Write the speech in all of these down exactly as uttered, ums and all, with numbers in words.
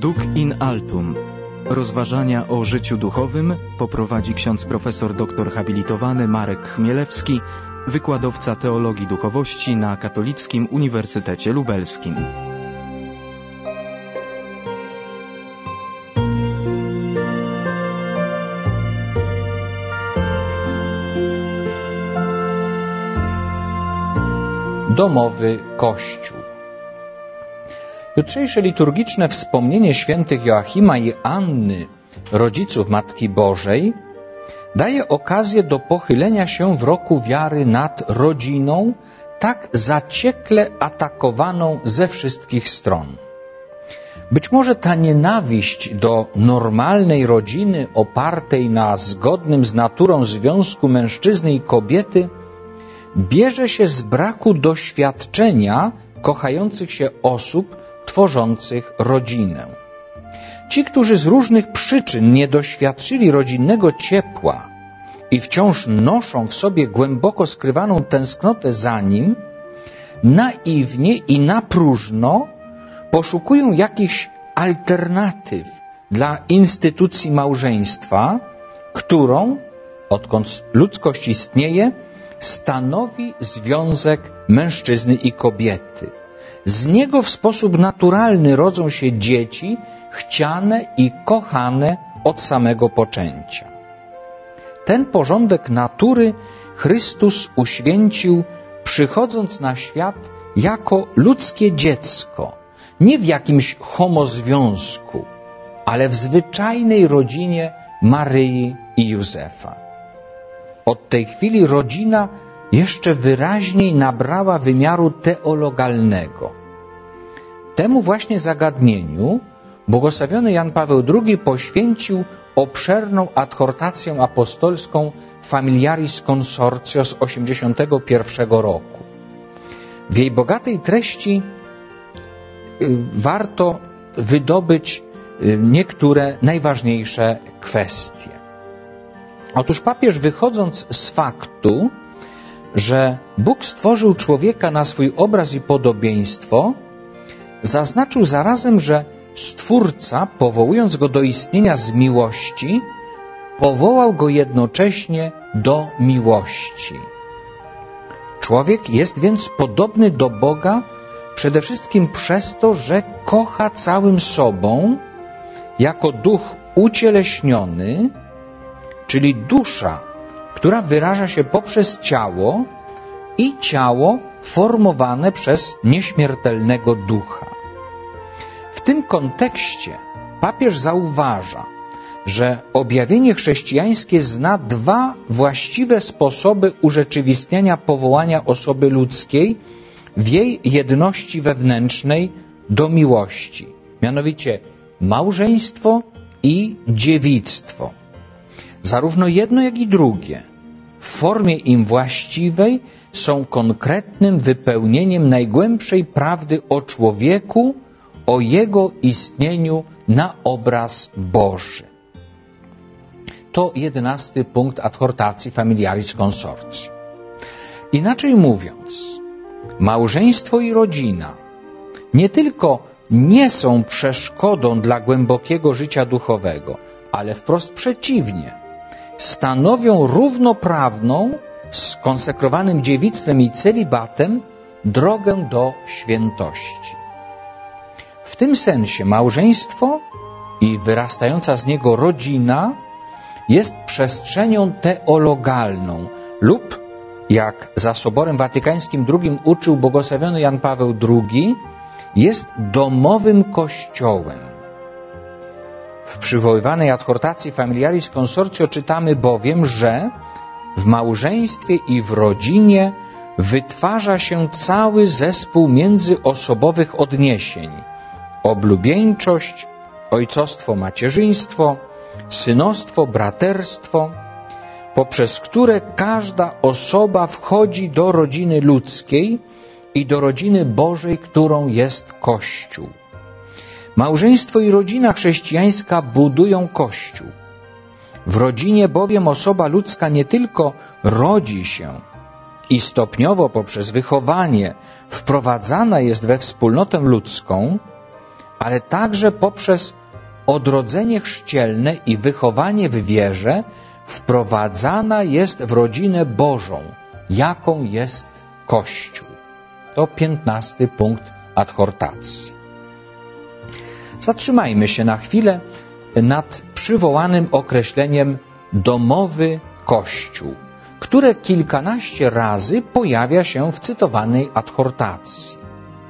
Duc in altum. Rozważania o życiu duchowym poprowadzi ksiądz profesor doktor habilitowany Marek Chmielewski, wykładowca teologii duchowości na Katolickim Uniwersytecie Lubelskim. Domowy Kościół. Jutrzejsze liturgiczne wspomnienie świętych Joachima i Anny, rodziców Matki Bożej, daje okazję do pochylenia się w roku wiary nad rodziną, tak zaciekle atakowaną ze wszystkich stron. Być może ta nienawiść do normalnej rodziny opartej na zgodnym z naturą związku mężczyzny i kobiety bierze się z braku doświadczenia kochających się osób tworzących rodzinę. Ci, którzy z różnych przyczyn nie doświadczyli rodzinnego ciepła i wciąż noszą w sobie głęboko skrywaną tęsknotę za nim, naiwnie i na próżno poszukują jakichś alternatyw dla instytucji małżeństwa, którą, odkąd ludzkość istnieje, stanowi związek mężczyzny i kobiety. Z niego w sposób naturalny rodzą się dzieci, chciane i kochane od samego poczęcia. Ten porządek natury Chrystus uświęcił, przychodząc na świat jako ludzkie dziecko, nie w jakimś homozwiązku, ale w zwyczajnej rodzinie Maryi i Józefa. Od tej chwili rodzina jeszcze wyraźniej nabrała wymiaru teologalnego. Temu właśnie zagadnieniu błogosławiony Jan Paweł drugi poświęcił obszerną adhortację apostolską Familiaris Consortio z osiemdziesiątego pierwszego roku. W jej bogatej treści warto wydobyć niektóre najważniejsze kwestie. Otóż papież, wychodząc z faktu, że Bóg stworzył człowieka na swój obraz i podobieństwo, zaznaczył zarazem, że Stwórca, powołując go do istnienia z miłości, powołał go jednocześnie do miłości. Człowiek jest więc podobny do Boga przede wszystkim przez to, że kocha całym sobą jako duch ucieleśniony, czyli dusza, która wyraża się poprzez ciało i ciało formowane przez nieśmiertelnego ducha. W tym kontekście papież zauważa, że objawienie chrześcijańskie zna dwa właściwe sposoby urzeczywistniania powołania osoby ludzkiej w jej jedności wewnętrznej do miłości, mianowicie małżeństwo i dziewictwo. Zarówno jedno, jak i drugie w formie im właściwej są konkretnym wypełnieniem najgłębszej prawdy o człowieku, o jego istnieniu na obraz Boży. To jedenasty punkt adhortacji Familiaris Consortio. Inaczej mówiąc, małżeństwo i rodzina nie tylko nie są przeszkodą dla głębokiego życia duchowego, ale wprost przeciwnie, stanowią równoprawną z konsekrowanym dziewictwem i celibatem drogę do świętości. W tym sensie małżeństwo i wyrastająca z niego rodzina jest przestrzenią teologalną lub, jak za Soborem Watykańskim drugim uczył błogosławiony Jan Paweł drugi, jest domowym kościołem. W przywoływanej adhortacji Familiaris Consortio czytamy bowiem, że w małżeństwie i w rodzinie wytwarza się cały zespół międzyosobowych odniesień: oblubieńczość, ojcostwo, macierzyństwo, synostwo, braterstwo, poprzez które każda osoba wchodzi do rodziny ludzkiej i do rodziny Bożej, którą jest Kościół. Małżeństwo i rodzina chrześcijańska budują Kościół. W rodzinie bowiem osoba ludzka nie tylko rodzi się i stopniowo poprzez wychowanie wprowadzana jest we wspólnotę ludzką, ale także poprzez odrodzenie chrzcielne i wychowanie w wierze wprowadzana jest w rodzinę Bożą, jaką jest Kościół. To piętnasty punkt adhortacji. Zatrzymajmy się na chwilę nad przywołanym określeniem domowy Kościół, które kilkanaście razy pojawia się w cytowanej adhortacji.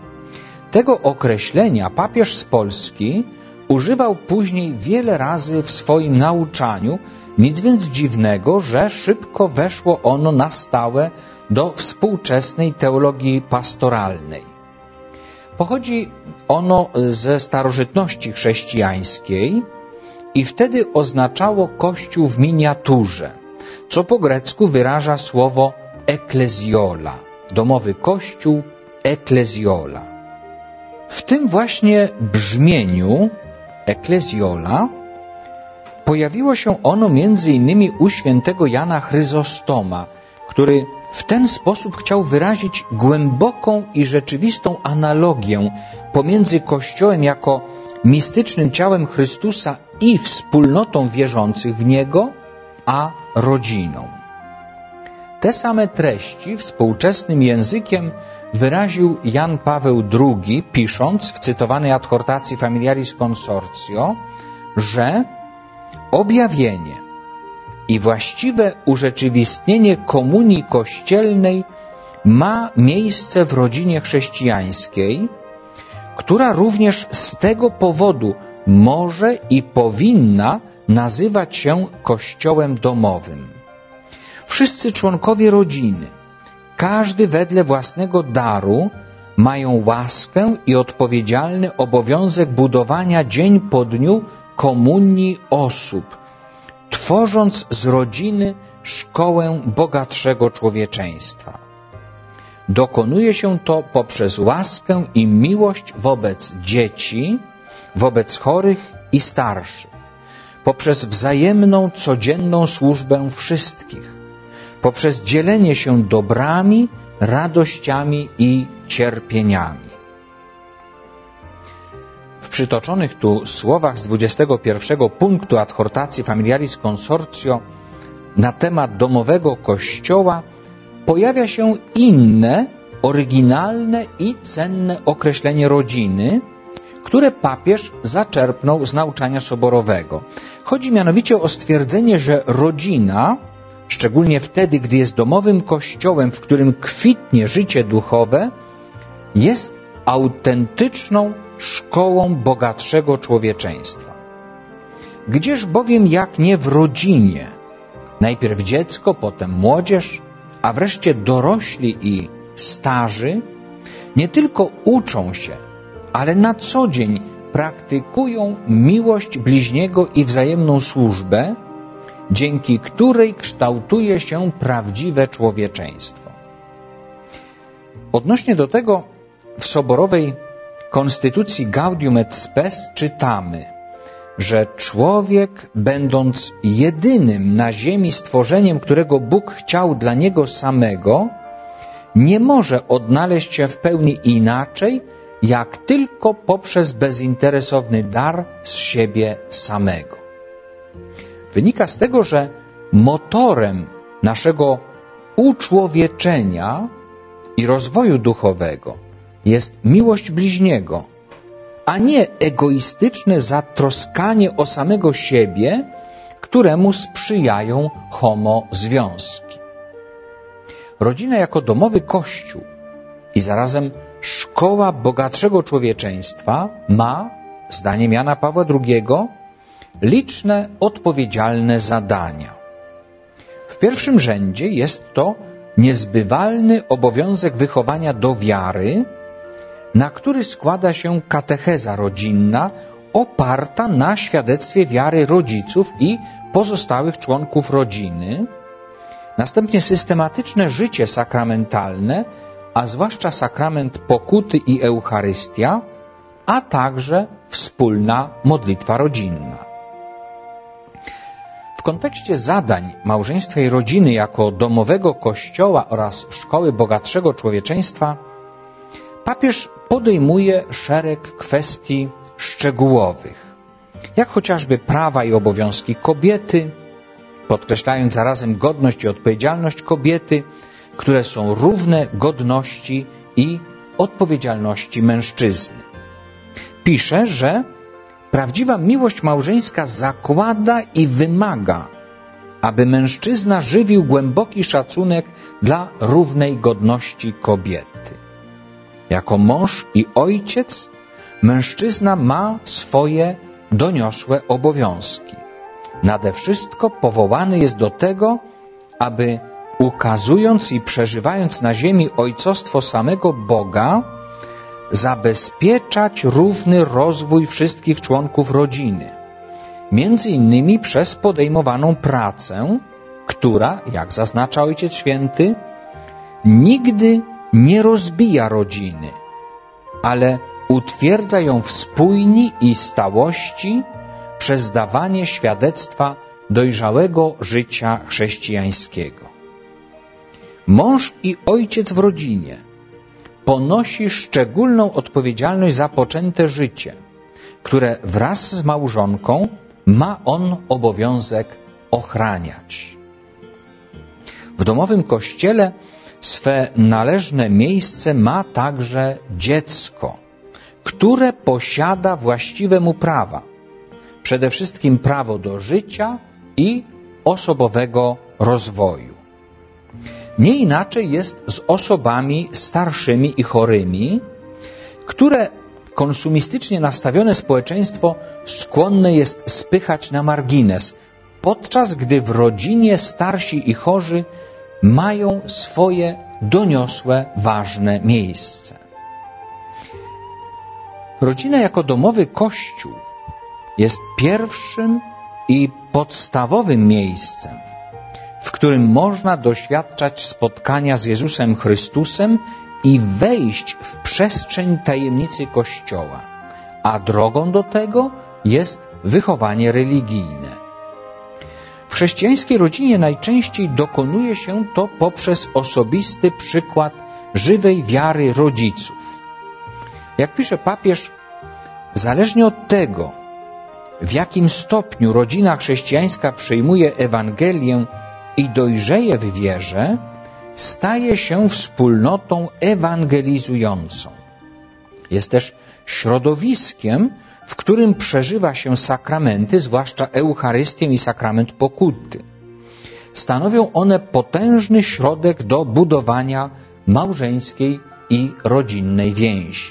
Tego określenia papież z Polski używał później wiele razy w swoim nauczaniu, nic więc dziwnego, że szybko weszło ono na stałe do współczesnej teologii pastoralnej. Pochodzi ono ze starożytności chrześcijańskiej i wtedy oznaczało Kościół w miniaturze, co po grecku wyraża słowo eklezjola, domowy Kościół, eklezjola. W tym właśnie brzmieniu eklezjola pojawiło się ono między innymi u świętego Jana Chryzostoma, który w ten sposób chciał wyrazić głęboką i rzeczywistą analogię pomiędzy Kościołem jako mistycznym ciałem Chrystusa i wspólnotą wierzących w Niego, a rodziną. Te same treści współczesnym językiem wyraził Jan Paweł drugi, pisząc w cytowanej adhortacji Familiaris Consortio, że objawienie i właściwe urzeczywistnienie komunii kościelnej ma miejsce w rodzinie chrześcijańskiej, która również z tego powodu może i powinna nazywać się Kościołem domowym. Wszyscy członkowie rodziny, każdy wedle własnego daru, mają łaskę i odpowiedzialny obowiązek budowania dzień po dniu komunii osób, tworząc z rodziny szkołę bogatszego człowieczeństwa. Dokonuje się to poprzez łaskę i miłość wobec dzieci, wobec chorych i starszych, poprzez wzajemną, codzienną służbę wszystkich, poprzez dzielenie się dobrami, radościami i cierpieniami. W przytoczonych tu słowach z dwudziestego pierwszego punktu adhortacji Familiaris Consortio na temat domowego Kościoła pojawia się inne, oryginalne i cenne określenie rodziny, które papież zaczerpnął z nauczania soborowego. Chodzi mianowicie o stwierdzenie, że rodzina, szczególnie wtedy, gdy jest domowym kościołem, w którym kwitnie życie duchowe, jest autentyczną szkołą bogatszego człowieczeństwa. Gdzież bowiem jak nie w rodzinie, najpierw dziecko, potem młodzież, a wreszcie dorośli i starzy, nie tylko uczą się, ale na co dzień praktykują miłość bliźniego i wzajemną służbę, dzięki której kształtuje się prawdziwe człowieczeństwo. Odnośnie do tego w soborowej konstytucji Gaudium et Spes czytamy, że człowiek, będąc jedynym na ziemi stworzeniem, którego Bóg chciał dla niego samego, nie może odnaleźć się w pełni inaczej, jak tylko poprzez bezinteresowny dar z siebie samego. Wynika z tego, że motorem naszego uczłowieczenia i rozwoju duchowego jest miłość bliźniego, a nie egoistyczne zatroskanie o samego siebie, któremu sprzyjają homozwiązki. Rodzina jako domowy kościół i zarazem szkoła bogatszego człowieczeństwa ma, zdaniem Jana Pawła drugiego, liczne odpowiedzialne zadania. W pierwszym rzędzie jest to niezbywalny obowiązek wychowania do wiary, na który składa się katecheza rodzinna oparta na świadectwie wiary rodziców i pozostałych członków rodziny, następnie systematyczne życie sakramentalne, a zwłaszcza sakrament pokuty i Eucharystia, a także wspólna modlitwa rodzinna. W kontekście zadań małżeństwa i rodziny jako domowego kościoła oraz szkoły bogatszego człowieczeństwa papież podejmuje szereg kwestii szczegółowych, jak chociażby prawa i obowiązki kobiety, podkreślając zarazem godność i odpowiedzialność kobiety, które są równe godności i odpowiedzialności mężczyzny. Pisze, że prawdziwa miłość małżeńska zakłada i wymaga, aby mężczyzna żywił głęboki szacunek dla równej godności kobiety. Jako mąż i ojciec mężczyzna ma swoje doniosłe obowiązki. Nade wszystko powołany jest do tego, aby ukazując i przeżywając na ziemi ojcostwo samego Boga, zabezpieczać równy rozwój wszystkich członków rodziny, między innymi przez podejmowaną pracę, która, jak zaznacza Ojciec Święty, nigdy nie rozbija rodziny, ale utwierdza ją w spójni i stałości przez dawanie świadectwa dojrzałego życia chrześcijańskiego. Mąż i ojciec w rodzinie ponosi szczególną odpowiedzialność za poczęte życie, które wraz z małżonką ma on obowiązek ochraniać. W domowym kościele swe należne miejsce ma także dziecko, które posiada właściwe mu prawa, przede wszystkim prawo do życia i osobowego rozwoju. Nie inaczej jest z osobami starszymi i chorymi, które konsumistycznie nastawione społeczeństwo skłonne jest spychać na margines, podczas gdy w rodzinie starsi i chorzy mają swoje doniosłe, ważne miejsce. Rodzina jako domowy kościół jest pierwszym i podstawowym miejscem, w którym można doświadczać spotkania z Jezusem Chrystusem i wejść w przestrzeń tajemnicy Kościoła, a drogą do tego jest wychowanie religijne. W chrześcijańskiej rodzinie najczęściej dokonuje się to poprzez osobisty przykład żywej wiary rodziców. Jak pisze papież, zależnie od tego, w jakim stopniu rodzina chrześcijańska przyjmuje Ewangelię i dojrzeje w wierze, staje się wspólnotą ewangelizującą. Jest też środowiskiem, w którym przeżywa się sakramenty, zwłaszcza Eucharystię i sakrament pokuty. Stanowią one potężny środek do budowania małżeńskiej i rodzinnej więzi.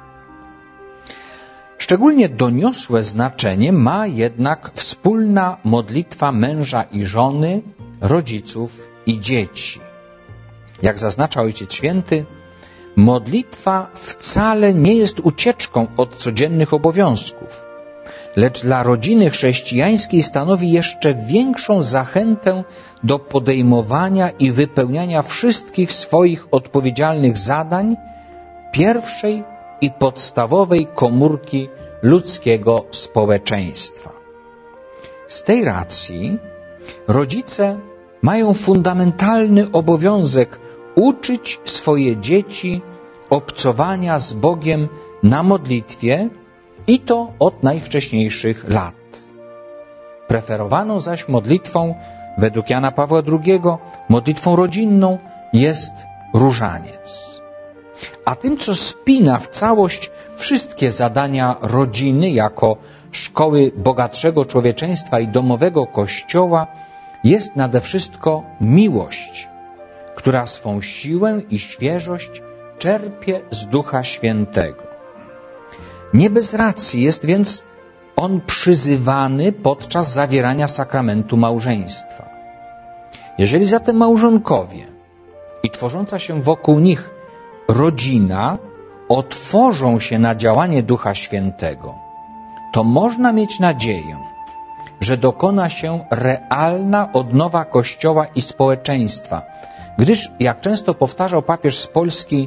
Szczególnie doniosłe znaczenie ma jednak wspólna modlitwa męża i żony, rodziców i dzieci. Jak zaznacza Ojciec Święty, modlitwa wcale nie jest ucieczką od codziennych obowiązków, lecz dla rodziny chrześcijańskiej stanowi jeszcze większą zachętę do podejmowania i wypełniania wszystkich swoich odpowiedzialnych zadań pierwszej i podstawowej komórki ludzkiego społeczeństwa. Z tej racji rodzice mają fundamentalny obowiązek uczyć swoje dzieci obcowania z Bogiem na modlitwie i to od najwcześniejszych lat. Preferowaną zaś modlitwą według Jana Pawła drugiego, modlitwą rodzinną jest różaniec. A tym, co spina w całość wszystkie zadania rodziny jako szkoły bogatszego człowieczeństwa i domowego kościoła, jest nade wszystko miłość, która swą siłę i świeżość czerpie z Ducha Świętego. Nie bez racji jest więc on przyzywany podczas zawierania sakramentu małżeństwa. Jeżeli zatem małżonkowie i tworząca się wokół nich rodzina otworzą się na działanie Ducha Świętego, to można mieć nadzieję, że dokona się realna odnowa Kościoła i społeczeństwa, gdyż, jak często powtarzał papież z Polski,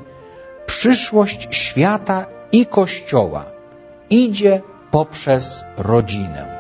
przyszłość świata i Kościoła idzie poprzez rodzinę.